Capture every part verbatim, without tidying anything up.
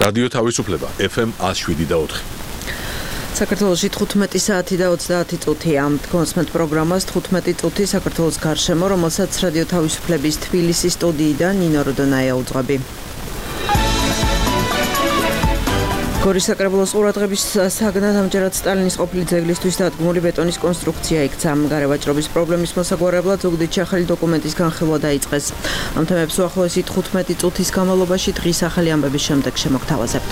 რადიო თავისუფლება ეფ ემ ათს შვიდი და ოთხი. საქართველოში თხუთმეტი საათი და ოცდაათი წუთია. კონსმეთ პროგრამას თხუთმეტი წუთი საქართველოს გარშემო, რომელსაც რადიო თავისუფლების თბილისის სტუდიიდან ნინო როდონაია უძღვები. გორის საკრებულოს ყურადღების საგნად ამჯერად სტალინის ყოფილი ძეგლისთვის დადგმული ბეტონის კონსტრუქცია იქცა. გარევაჭრობის პრობლემის მოსაგვარებლად ზუგდიდში ახალი დოკუმენტის განხილვა დაიწყეს. ამ თემებს უახლოესი თხუთმეტი წუთის განმავლობაში დღის ახალი ამბების შემდეგ შემოგთავაზებთ.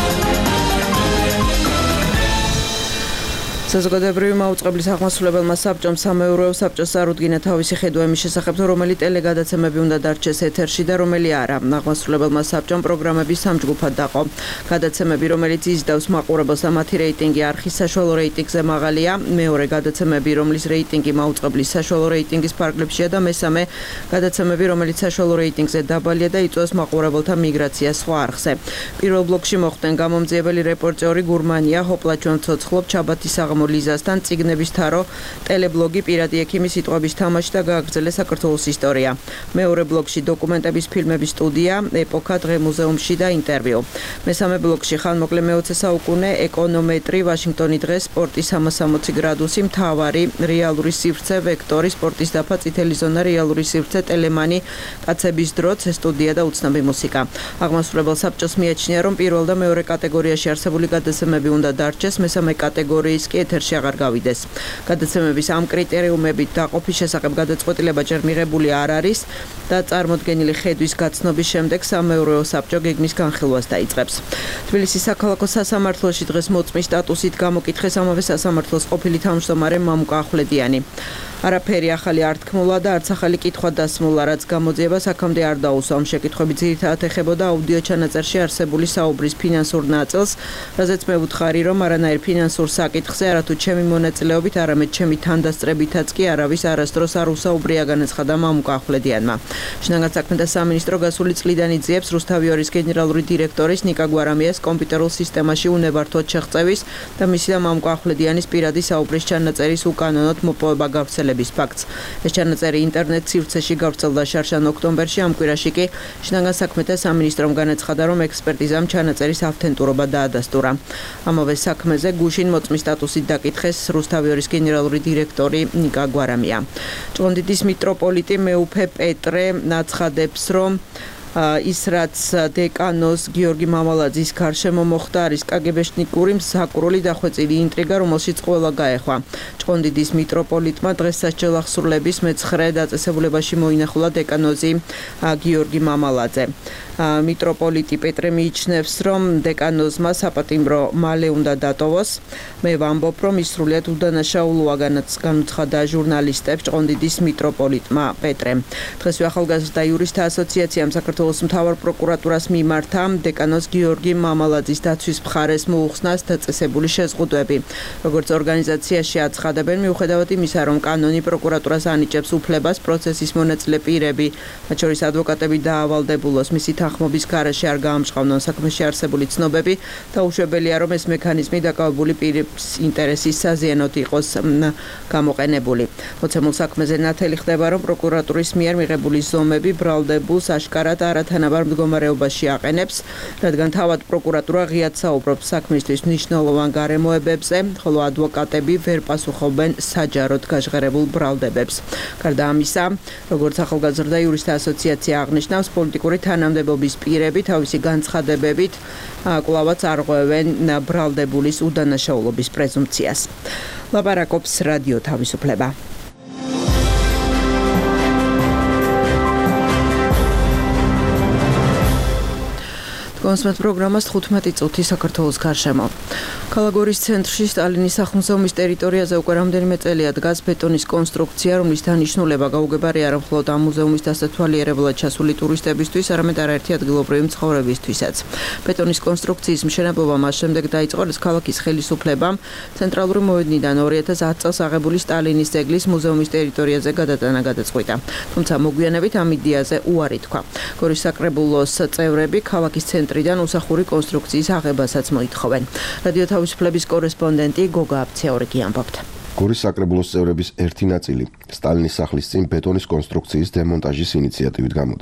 საზოგადოებრივი მაუწყებლის აღმასრულებელმა საბჭომ სამეურვეო საბჭოს წარუდგინა თავისი ხედვა იმის შესახებ, რომელი ტელეგადაცემები უნდა დარჩეს ეთერში და რომელი არა. აღმასრულებელმა საბჭომ პროგრამები სამ ჯგუფად დაყო. გადაცემები, რომელიც იზიდავს მაყურებელს და მათი რეიტინგი არხის საშუალო რეიტინგზე მაღალია, მეორე გადაცემები, რომლის რეიტინგი მაუწყებლის საშუალო რეიტინგის ფარგლებშია და მესამე გადაცემები, რომელიც საშუალო რეიტინგზე დაბალია და იწვევს მაყურებელთა მიგრაციას სხვა არხზე. პირველ ბლოკში მოხვდნენ გამომძიებელი რეპორტერი გურმანია, ჰოპლა ჩვენ ცოცხლობ, ჩაბათის ლიზასთან ციგნების თარო, ტელებლოგი, პირადი ექიმის სიტყვების თამაში და გააგრძელეს საქართველოს ისტორია. მეორე ბლოკში დოკუმენტების ფილმების სტუდია, ეპოქა დღე მუზეუმში და ინტერვიუ. მესამე ბლოკში ხანმოკლე მეოცე საუკუნე, ეკონომეტრი, ვაშინგტონი დღე, სპორტი სამას სამოცი გრადუსი, მთავარი, რეალური სივრცე, ვექტორი, სპორტის დაფა, წითელი ზონა, რეალური სივრცე, ტელემანი, კაცების დრო, სტუდია და უცნობი მუსიკა. აღმასრულებელ საბჭოს მიაჩნია, რომ პირველ და მეორე კატეგორიაში არსებული გადაცემები უნდა დარჩეს, მესამე კატეგორიის კი ეთერში აღარ გავიდეს. გადაცემების ამ კრიტერიუმებით დაყოფის შესახებ გადაწყვეტილება ჯერ მიღებული არ არის და წარმოდგენილი ხედვის გაცნობის შემდეგ სამეურვეო საბჭო გეგმის განხილვას დაიწყებს. თბილისის საქალაქო სასამართლოში დღეს მოწმის სტატუსით გამოკითხეს ამავე სასამართლოს ყოფილი თავმჯდომარე მამუკა ახვლედიანი. არაფერი ახალი არ თქმულა და არც ახალი კითხვა დასმულა, რაც გამოძიებას აქამდე არ დაუსვა. ამ შეკითხვები ძირითადად ეხებოდა აუდიო ჩანაწერში არსებული საუბრის ფინანსურ ნაწილს, რაზეც მე ვუთხარი, რომ არანაირ ფინანსურ საკითხზე არათუ ჩემი მონაწილეობით, არამედ ჩემი თანდასწრებითაც კი არავის არასდროს არ უსაუბრია, განაცხადა მამუკა ახვლედიანმა. შინაგან საქმეთა სამინისტრო გასული წლიდან იძიებს რუსთავი ორის გენერალური დირექტორის ნიკა გვარამიას კომპიუტერულ სისტემაში უნებართვოდ შეღწევის და მისი და მამუკა ახვლედიანის პირადი საუბრის ჩანაწერის უკანონოდ მოპოვება გავრცელების ფაქტს. ეს ჩანაწერი ინტერნეტ სივრცეში გავრცელდა შარშან ოქტომბერში, ამ კვირაში კი შინაგან საქმეთა სამინისტრომ განაცხადა, რომ ექსპერტიზამ ჩანაწერის ავთენტურობა დაადასტურა. ამავე საქმეზე გუშინ მოწმის სტატუსით დაკითხეს რუსთავი ორის გენერალური დირექტორი ნიკა გვარამია. ჭყონდიდის მიტროპოლიტი მეუფე პეტრე აცხადებს, რომ ის რაც დეკანოს გიორგი მამალაძის გარშემო მოხდა არის კაგებეშნიკური მსაკურული დახვეწილი ინტრიგა, რომელშიც ყველა გაეხვა. ჭყონდიდის მიტროპოლიტმა დღეს სასჯელ აღსრულების მეცხრე დაწესებულებაში მოინახულა დეკანოზი გიორგი მამალაძე. მიტროპოლიტი პეტრე მიიჩნევს, რომ დეკანოზმა საპატიმრო მალე უნდა დატოვოს. მე ვამბობ, რომ ის სრულიად უდანაშაულოა, განუცხადა ჟურნალისტებს ჭყონდიდის მიტროპოლიტმა პეტრემ. დღესვე ახალგაზრდა იურისტთა ასოციაციამ საქართველოს მთავარ პროკურატურას მიმართა დეკანოს გიორგი მამალაძის დაცვის მხარეს მოუხსნას დაწესებული შეზღუდვები. როგორც ორგანიზაციაში აცხადებენ, მიუხედავად იმისა, რომ კანონი პროკურატურას ანიჭებს უფლებას პროცესის მონაწილე პირები, მათ შორის ადვოკატები დაავალდებულოს მისი თანხმობის გარეშე არ გაამჟღავნონ საქმეში არსებული ცნობები და უშვებელია, რომ ეს მექანიზმი დაკავებული პირის ინტერესის საზიანოდ იყოს გამოყენებული. მოცემულ საქმეზე ნათელი ხდება, რომ პროკურატურის მიერ მიღებული ზომები ბრალდებულს აშკარად არათანაბარ მდგომარეობაში აყენებს, რადგან თავად პროკურატურა ღიად საუბრობს საქმისთვის მნიშვნელოვან გარემოებებზე, ხოლო ადვოკატები ვერ პასუხობენ საჯაროდ გაჟღერებულ ბრალდებებს. გარდა ამისა, როგორც ახალგაზრდა იურისტთა ასოციაცია აღნიშნავს, პოლიტიკური თანამდებობის პირები თავისი განცხადებებით კვლავაც არღვევენ ბრალდებულის უდანაშაულობის პრეზუმპციას. ლაპარაკობს რადიო თავისუფლება. კონსმეთ პროგრამას თხუთმეტი წუთი საქართველოს გარშემო. ქალაგორის ცენტრში სტალინის სახლ-მუზეუმის ტერიტორიაზე უკვე რამდენიმე წელია დგას ბეტონის კონსტრუქცია, რომლის დანიშნულება გაუგებარი არა მხოლოდ ამ მუზეუმის დასათვალიერებლად ჩასული ტურისტებისთვის, არამედ არაერთი ადგილობრივი მცხოვრებისთვისაც. ბეტონის კონსტრუქციის მშენებლობა მას შემდეგ დაიწყო, რაც ქალაქის ხელისუფლებამ ცენტრალური მოედნიდან ორი ათას ათ წელს აღებული სტალინის ძეგლის მუზეუმის ტერიტორიაზე გადატანა გადაწყვიტა. თუმცა მოგვიანებით ამ იდეაზე უარი თქვა. გორის საკრებულოს წევრები ქალაქის ცენტრიდან უსახური კონსტრუქციის აღებასაც მოითხოვენ. რადიო თავისუფლების კორესპონდენტი გოგა აფცეორგი ამბობთ. გორის საკრებულოს წევრების ერთი ნაწილი სტალინის სახლის წინ ბეტონის კონსტრუქციის დემონტაჟის ინიციატივით გამოდის.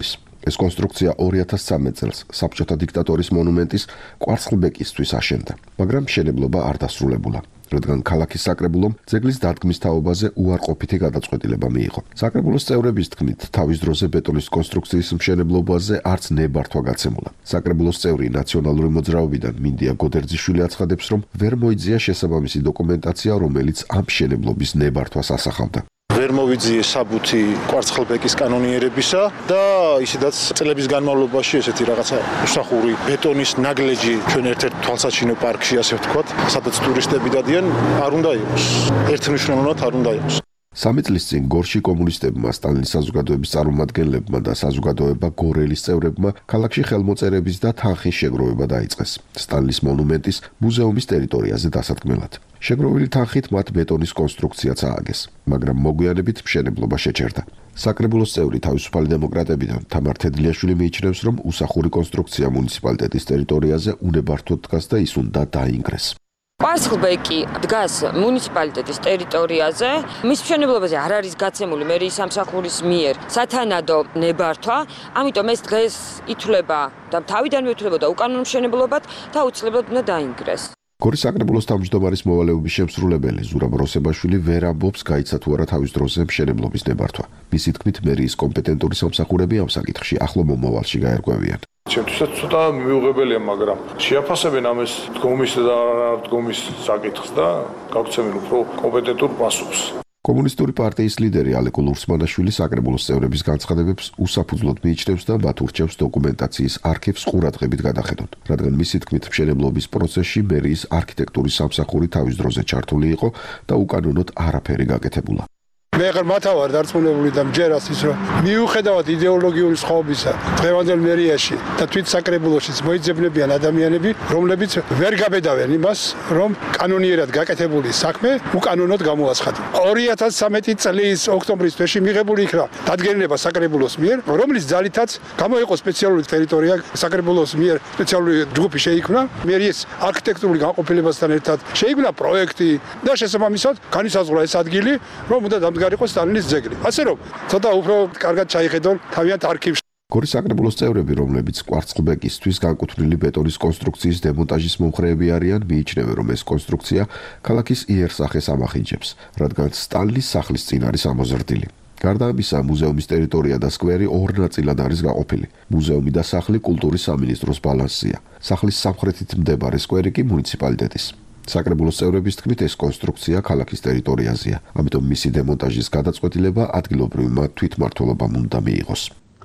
ეს კონსტრუქცია ორი ათას ცხრამეტ წელს საბჭოთა დიქტატორის მონუმენტის კვარცხლბეკისთვის აშენდა, მაგრამ მშენებლობა არ დასრულებულა. რადგან ქალაქის საკრებულომ ძეგლის დადგმის თაობაზე უარყოფითი გადაწყვეტილება მიიღო. საკრებულოს წევრების თქმით, თავის დროზე ბეტონის კონსტრუქციის მშენებლობაზე არც ნებართვა გაცემულა. საკრებულოს წევრი ნაციონალური მოძრაობიდან მინდია გოდერძიშვილი აცხადებს, რომ ვერ მოიძია შესაბამისი დოკუმენტაცია, რომელიც ამ მშენებლობის ნებართვას ასახავდა. ვერ მოვიძიე საბუთი კვარცხლბეკის კანონიერებისა და ისედაც წლების განმავლობაში ესეთი რაღაცა უსახური ბეტონის ნაგლეჯი ჩვენ ერთ-ერთ თვალსაჩინო პარკში ასე ვთქვათ, სადაც ტურისტები დადიან, არ უნდა იყოს. ერთმნიშვნელოვნად არ უნდა იყოს. სამი წლის წინ გორში კომუნისტებმა, სტალინის საზოგადოების წარმომადგენლებმა და საზოგადოება გორელის წევრებმა ქალაქში ხელმოწერების და თანხის შეგროვება დაიწყეს სტალინის მონუმენტის მუზეუმის ტერიტორიაზე დასადგმელად. შეგროვილი თანხით მათ ბეტონის კონსტრუქციაც ააგეს, მაგრამ მოგვიანებით მშენებლობა შეჩერდა. საკრებულოს წევრი თავისუფალი დემოკრატებიდან თამარ თედლიაშვილი მიიჩნევს, რომ უსახური კონსტრუქცია მუნიციპალიტეტის ტერიტორიაზე უნებართვოდ დგას და ის უნდა დაინგრეს. კვარცხლბეკი დგას მუნიციპალიტეტის ტერიტორიაზე. მის მშენებლობაზე არ არის გაცემული მერიის სამსახურის მიერ სათანადო ნებართვა, ამიტომ ეს დღეს ითვლება და თავიდანვე ითვლებოდა უკანონო მშენებლობად და უცლებად უნდა დაინგრეს. გორის საკრებულოს თავმჯდომარის მოვალეობის შემსრულებელი ზურაბ როსებაშვილი ვერ ამბობს, გაიცა თუ არა თავის დროზე მშენებლობის ნებართვა. მისი თქმით, მერიის კომპეტენტური სამსახურები ამ საკითხში ახლო მომავალში გაერკვევიან. ჩემთვისაც ცოტა მიუღებელია, მაგრამ შეაფასებენ ამას დგომის და დგომის საკითხს და გაგცემენ უფრო კომპეტენტურ პასუხს. კომუნისტური პარტიის ლიდერი ალეკო ლურსმანაშვილი საკრებულოს წევრების განცხადებებს უსაფუძვლოდ მიიჩნევს და მათ ურჩევს დოკუმენტაციის არქივს ყურადღებით გადახედონ, რადგან მისი თქმით მშენებლობის პროცესში მერიის არქიტექტურის სამსახური თავის დროზე ჩართული იყო და უკანონოდ არაფერი გაკეთებულა. მე აღარ მათავარ დარწმუნებული და მჯერას ის რომ მიუხედავად იდეოლოგიური სხვაობისა დღევანდელ მერიაში და თვით საკრებულოშიც მოიძებნებიან ადამიანები, რომლებიც ვერ გაბედავენ იმას, რომ კანონიერად გაკეთებული საქმე უკანონოდ გამოაცხადა. ორი ათას ცხრამეტი წლის ოქტომბრის თვეში მიღებული იქნა დადგენილება საკრებულოს მიერ, რომლის ძალითაც გამოიყო სპეციალური ტერიტორია საკრებულოს მიერ სპეციალური ჯგუფი შეიქმნა, მერიის არქიტექტურული განყოფილებასთან ერთად შეიქმნა პროექტი და შესაბამისად განისაზღვრა ეს ადგილი, რომ უნდა იყო სტალინის ძეგლი. ასე რომ, ცოტა უფრო კარგად ჩაიხედონ თავიანთ არქივში. გორის საკრებულოს წევრები, რომლებიც კვარცხლბეკისთვის განკუთვნილი ბეტონის კონსტრუქციის დემონტაჟის მომხრეები არიან, მიიჩნევენ, რომ ეს კონსტრუქცია ქალაქის იერსახეს ამახინჯებს, რადგან სტალინის სახლის წინ არის ამოზრდილი. გარდა ამისა, მუზეუმის ტერიტორია და სკვერი ორ ნაწილად არის გაყოფილი. მუზეუმი და სახლი კულტურის სამინისტროს ბალანსია. სახლის სამხრეთით მდებარე სკვერი კი მუნიციპალიტეტის. საკრებულოს წევრების თქმით, ეს კონსტრუქცია ქალაქის ტერიტორიაზეა, ამიტომ მისი დემონტაჟის გადაწყვეტილება ადგილობრივმა თვითმმართველობამ უნდა მიიღოს.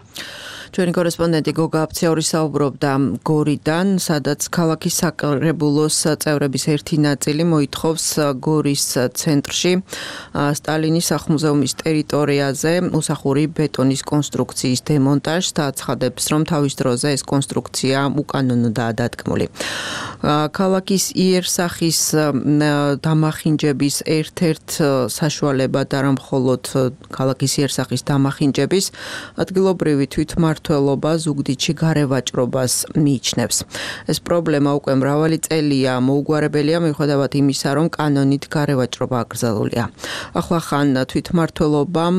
ჩვენი კორესპონდენტი გოგა აფციაური საუბრობდა გორიდან, სადაც ქალაქის საკრებულოს წევრების ერთი ნაწილი მოითხოვს გორის ცენტრში სტალინის სახლ-მუზეუმის ტერიტორიაზე უსახური ბეტონის კონსტრუქციის დემონტაჟს და აცხადებს, რომ თავის დროზე ეს კონსტრუქცია უკანონოდაა დადგმული. ქალაქის იერსახის დამახინჯების ერთ-ერთ საშუალება და არა მხოლოდ ქალაქის იერსახის დამახინჯების ადგილობრივი თვითმმართველობა ზუგდიდში გარევაჭრობას მიიჩნევს. ეს პრობლემა უკვე მრავალი წელია მოუგვარებელია, მიუხედავად იმისა, რომ კანონით გარევაჭრობა აკრძალულია. ახლახან თვითმმართველობამ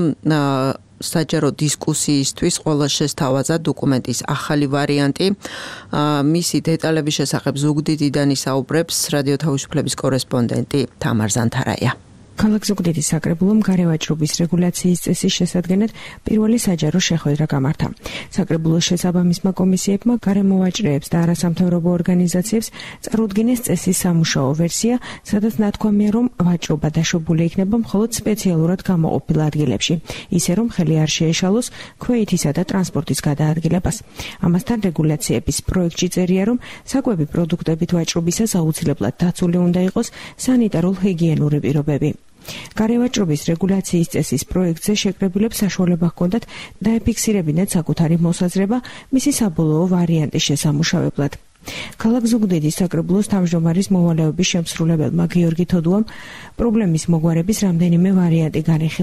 საჯარო დისკუსიისთვის ყველა შესთავაზა დოკუმენტის ახალი ვარიანტი. მისი დეტალების შესახებ ზუგდიდიდან ისაუბრებს რადიო თავისუფლების კორესპონდენტი თამარ ზანთარაია. ქალაქ ზუგდიდის საკრებულომ გარევაჭრობის რეგულაციის წესის შესადგენად პირველი საჯარო შეხვედრა გამართა. საკრებულოს შესაბამისმა კომისიებმა გარემოვაჭრეებს და არასამთავრობო ორგანიზაციებს წარუდგინეს წესის სამუშაო ვერსია, სადაც ნათქვამია, რომ ვაჭრობა დაშვებული იქნება მხოლოდ სპეციალურად გამოყოფილ ადგილებში, ისე რომ ხელი არ შეეშალოს ქვეითისა და ტრანსპორტის გადაადგილებას. ამასთან რეგულაციების პროექტში წერია, რომ საკვები პროდუქტებით ვაჭრობისას აუცილებლად დაცული უნდა იყოს სანიტარულ-ჰიგიენური პირობები. გარევაჭრობის რეგულაციის წესის პროექტზე შეკრებილებს საშუალება ჰქონდათ დაეფიქსირებინათ საკუთარი მოსაზრება მისი საბოლოო ვარიანტის შესამუშავებლად. ქალაქ ზუგდიდის საკრებულოს თავმჯდომარის მოვალეობის შემსრულებელმა გიორგი თოდუამ პრობლემის მოგვარების რამდენიმე ვარიანტი განიხილა.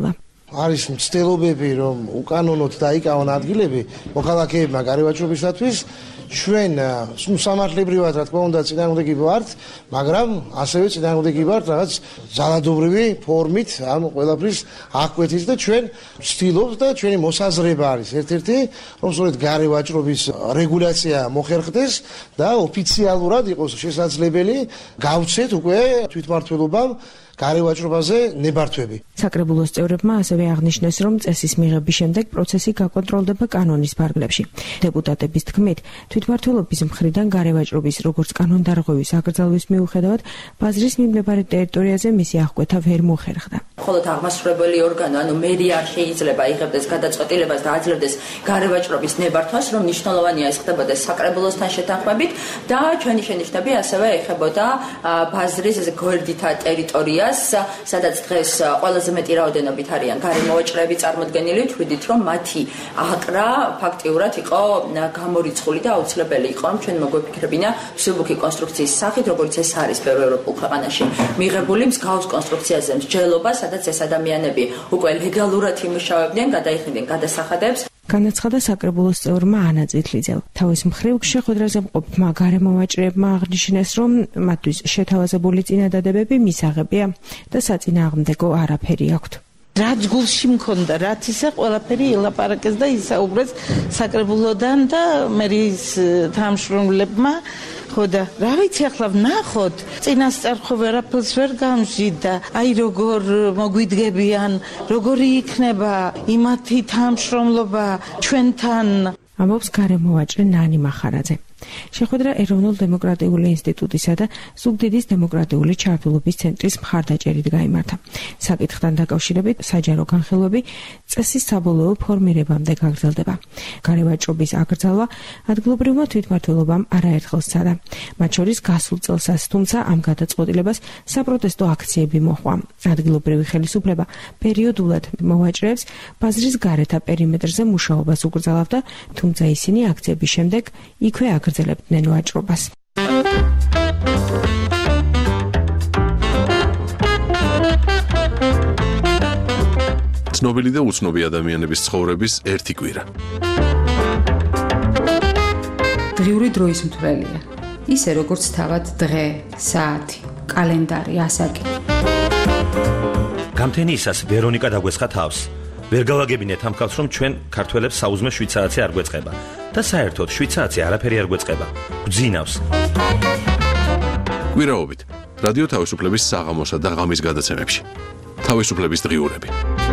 არის მცდელობები, რომ უკანონოდ დაიკავონ ადგილები მოქალაქეებმა გარევაჭრობისათვის, ჩვენ სამართლებრივად რა თქმა უნდა წინააღმდეგი ვართ, მაგრამ ასევე წინააღმდეგი ვართ რაღაც ძალადობრივი ფორმით ამ ყველაფრის აღკვეთის და ჩვენ ვცდილობთ და ჩვენი მოსაზრება არის ერთ-ერთი, რომ სწორედ გარევაჭრობის რეგულაცია მოხერხდეს და ოფიციალურად იყოს შესაძლებელი გავცეთ უკვე თვითმმართველობამ გარევაჭრობაზე ნებართვები. საკრებულოს წევრებმა ასევე აღნიშნეს, რომ წესის მიღების შემდეგ პროცესი გაკონტროლდება კანონის ფარგლებში. დეპუტატების თქმით, თვითმმართველობის მხრიდან გარევაჭრობის როგორც კანონდარღვევის აკრძალვის მიუხედავად, ბაზრის მიმდებარე ტერიტორიაზე მისი აღკვეთა ვერ მოხერხდა. მხოლოდ აღმასრულებელი ორგანო, ანუ მერია არ შეიძლება იღებდეს გადაწყვეტილებას და აძლევდეს გარევაჭრობის ნებართვას, რომ მნიშვნელოვანია ეს ხდებოდეს საკრებულოსთან შეთანხმებით და ჩვენი შენიშვნები ასევე ეხებოდა ბაზრის გვერდითა ტერიტორიას, სადაც დღეს ყველაზე მეტი რაოდენობით არიან გარემოვაჭრეები წარმოდგენილი, ვთქვით, რომ მათი აკრა ფაქტიურად იყო გამორიცხული და აუცილებელი იყო, რომ ჩვენ მოგვეფიქრებინა მსუბუქი კონსტრუქციის სახით, როგორც ეს არის ბევრ ევროპულ ქვეყანაში მიღებული მსგავს კონსტრუქციაზე მსჯელობა, სადაც ეს ადამიანები უკვე ლეგალურად იმუშავებდნენ, გადაიხდნენ გადასახადებს. განაცხადა საკრებულოს წევრმა ანა წითლიძემ. თავის მხრივ შეხვედრაზე მყოფმა გარემოვაჭრეებმა აღნიშნეს, რომ მათთვის შეთავაზებული წინადადებები მისაღებია და საწინააღმდეგო არაფერი აქვთ. რაც გულში მქონდა, რაც ისა ყველაფერი ელაპარაკეს და ისაუბრეს საკრებულოდან და მერის თანამშრომლებმა. ხო და რა ვიცი ახლა ვნახოთ, წინასწარ ხო ვერაფერს ვერ გამჟიდა, აი როგორ მოგვიდგებიან, როგორი იქნება იმათი თანამშრომლობა ჩვენთან. ამბობს გარემოვაჭრე ნანი მახარაძე. შეხვედრა ეროვნულ დემოკრატიული ინსტიტუტისა და ზუგდიდის დემოკრატიული ჩართულობის ცენტრის მხარდაჭერით გაიმართა. საკითხთან დაკავშირებით საჯარო განხილვები წესის საბოლოო ფორმირებამდე გაგრძელდება. გარევაჭრობის აკრძალვა ადგილობრივმა თვითმმართველობამ არაერთხელ სცადა. მათ შორის გასულ წელსაც, თუმცა ამ გადაწყვეტილებას საპროტესტო აქციები მოჰყვა. ადგილობრივი ხელისუფლება პერიოდულად მოვაჭრეებს ბაზრის გარეთა პერიმეტრზე მუშაობას უკრძალავდა, თუმცა ისინი აქციების შემდეგ იქვე აგრძელებდნენ ვაჭრობას. ცნობილი და უცნობი ადამიანების ცხოვრების ერთი კვირა. დღიური დროის მთვრელია. ისე როგორც თავად დღე, საათი, კალენდარი, ასაკი. გამთენიისას ვერონიკა დაგვესხა თავს. ვერ გავაგებინეთ ამ ხალხს, რომ ჩვენ ქართველებს საუზმე შვიდ საათზე არ გვეწყება და საერთოდ შვიდ საათზე არაფერი არ გვეწყება. გვძინავს. კვირაობით რადიო თავისუფლების საღამოსა და ღამის გადაცემებში. თავისუფლების დღიურები.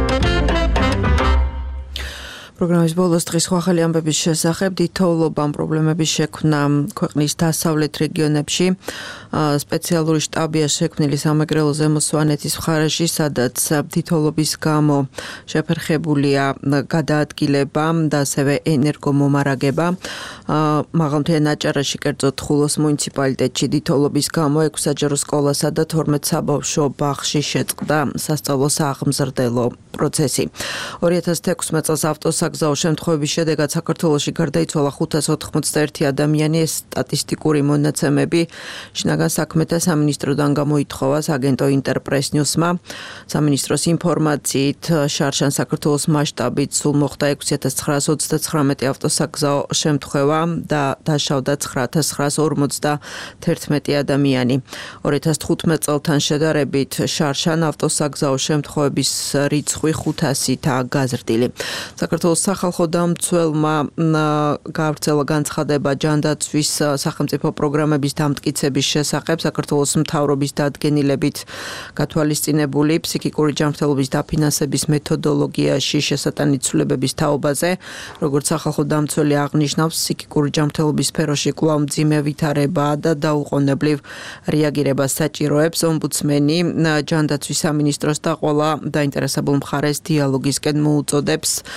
პროგრამის ბოლოს დღის ხვალ ამბების შესახებ თითოეულობამ პრობლემების შექმნა ქვეყნის დასავლეთ რეგიონებში. სპეციალური შტაბია შექმნილი სამეგრელო ზემო სვანეთის მხარეში, სადაც თითოეულობის გამო შეფერხებულია გადაადგილება და ასევე ენერგომომარაგება. მაღალმთიან აჭარაში, კერძოდ ხულოს მუნიციპალიტეტში თითოეულობის გამო ექვსი საჯარო სკოლასა და თორმეტ საბავშვო ბაღში შეწყდა სასწავლო სააღმზრდელო პროცესი. ორი ათას თექვსმეტ წელს ავტოსაგზაო შემთხვევების შედეგად საქართველოში გარდაიცვალა ხუთას ოთხმოცდაერთი ადამიანი. ეს სტატისტიკური მონაცემები შინაგან საქმეთა სამინისტროდან გამოითხოვა აგენტო ინტერპრეს ნიუსმა. სამინისტროს ინფორმაციით შარშან საქართველოს მასშტაბით სულ მოხდა ექვსი ათას ცხრაას ოცდაცხრამეტი ავტოსაგზაო შემთხვევა და დაშავდა ცხრა ათას ცხრაას ორმოცდაათერთმეტი ადამიანი. ორი ათას თხუთმეტ წელთან შედარებით შარშან ავტოსაგზაო შემთხვევების რიცხვი ხუთასითაა გაზრდილი. საქართველოს სახალხო დამცველმა გაავრცელა განცხადება ჯანდაცვის სახელმწიფო პროგრამების დამტკიცების შესახებ. საქართველოს მთავრობის დადგენილებით გათვალისწინებული ფსიქიკური ჯანმრთელობის დაფინანსების მეთოდოლოგიაში შესატანი ცვლილებების თაობაზე, როგორც სახალხო დამცველი აღნიშნავს, ფსიქიკური ჯანმრთელობის სფეროში კვლავ მძიმე ვითარებაა და დაუყოვნებლივ რეაგირებას საჭიროებს. ომბუდსმენი ჯანდაცვის სამინისტროს და ყველა დაინტერესებულ მხარეს დიალოგისკენ მოუწოდებს. არსებობს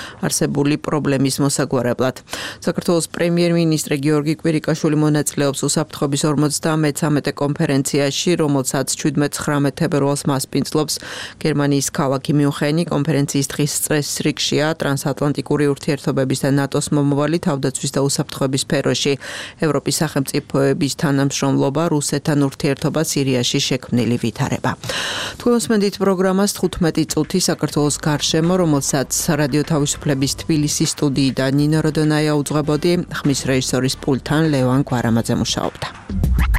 არსებული პრობლემის მოსაგვარებლად. საქართველოს პრემიერ-მინისტრი გიორგი კვირიკაშვილი მონაწილეობს უსაფრთხოების ორმოცდამეცამეტე კონფერენციაში, რომელსაც შვიდმეტ-ცხრამეტ თებერვალს მასპინძლობს გერმანიის ქალაქი მიუნხენი. კონფერენციის დღის წესრიგშია ტრანსატლანტიკური ურთიერთობების და ნატოს მომავალი თავდაცვის და უსაფრთხოების სფეროში, ევროპის სახელმწიფოების თანამშრომლობა, რუსეთთან ურთიერთობა, სირიაში შექმნილი ვითარება. თქვენ მოსმენთ პროგრამას თხუთმეტი წუთი საქართველოს გარშემო, რომელსაც რადიო თავისუფლების თბილისის სტუდიიდან ნინო როდონაია უძღვებოდი, ხმის რეჟისორის პულტთან ლევან გვარამაძე მუშაობდა.